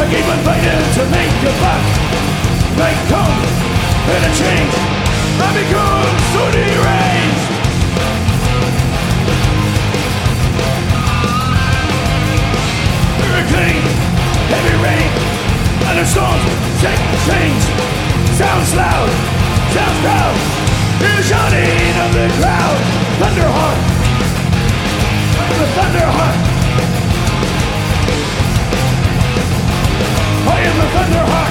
keep on fighting to make a buck. Make come and a change. I become so deranged. Hurricane, heavy rain, thunderstorms, shake and change. Sounds loud, sounds proud. Hear the shouting of the crowd. Thunderhawk, the Thunderhawk. I am the Thunderhawk.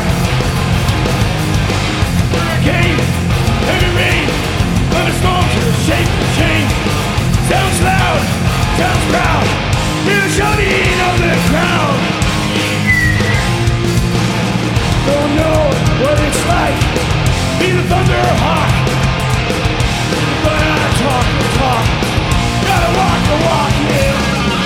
Hurricane, heavy rain, thunderstorms, shake and change. Sounds loud, sounds proud. Hear the shouting of the crowd. Don't know what it's like. Be the Thunderhawk. But I talk the talk. Gotta walk the walk, yeah.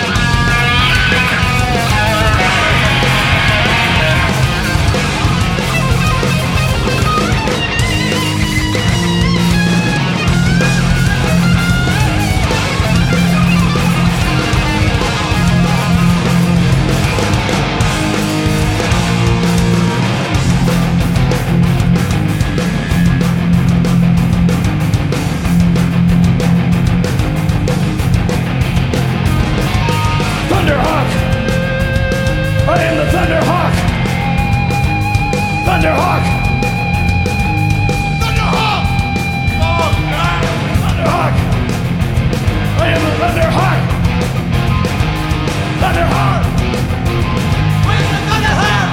Thunderhawk! I am the Thunderhawk! Thunderhawk! Thunderhawk! Oh, God! Thunderhawk! I am the Thunderhawk! Thunderhawk! I am the Thunderhawk!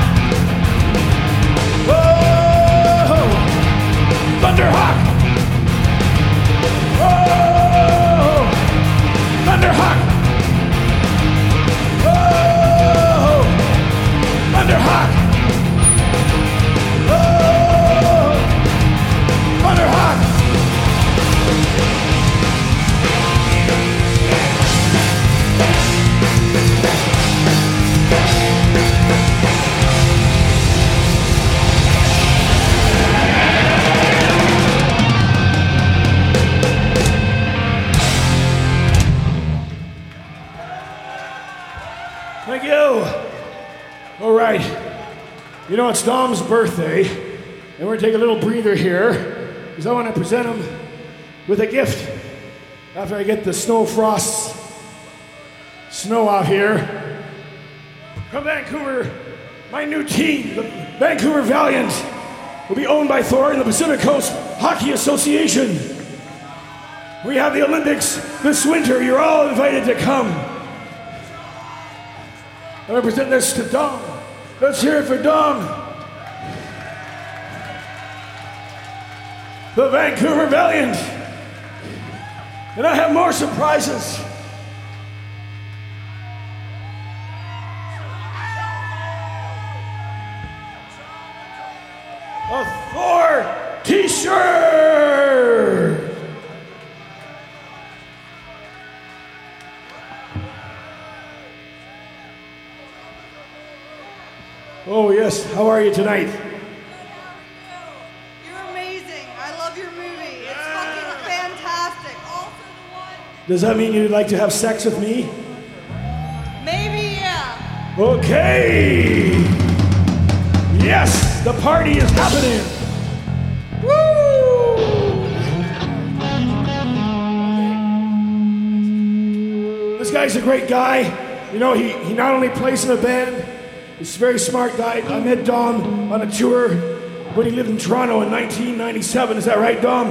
Whoa! Thunderhawk! Whoa! Thunderhawk! Thunderhawk! Oh! Thunderhawk! Thank you. All right. You know, it's Dom's birthday, and we're going to take a little breather here, because I want to present him with a gift after I get the snow out here. From Vancouver, my new team, the Vancouver Valiant, will be owned by Thor and the Pacific Coast Hockey Association. We have the Olympics this winter. You're all invited to come. I represent this to Dom. Let's hear it for Dom. The Vancouver Valiant. And I have more surprises. A Thor t-shirt. Oh, yes. How are you tonight? You're amazing. I love your movie. It's fucking fantastic. Also the one... Does that mean you'd like to have sex with me? Maybe, yeah. Okay. Yes, the party is happening. Woo! This guy's a great guy. You know, he not only plays in a band, he's a very smart guy. I met Dom on a tour when he lived in Toronto in 1997. Is that right, Dom?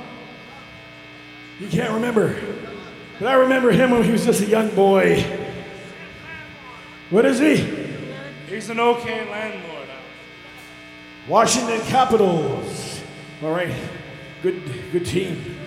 You can't remember. But I remember him when he was just a young boy. What is he? He's an okay landlord. Washington Capitals. All right. Good team.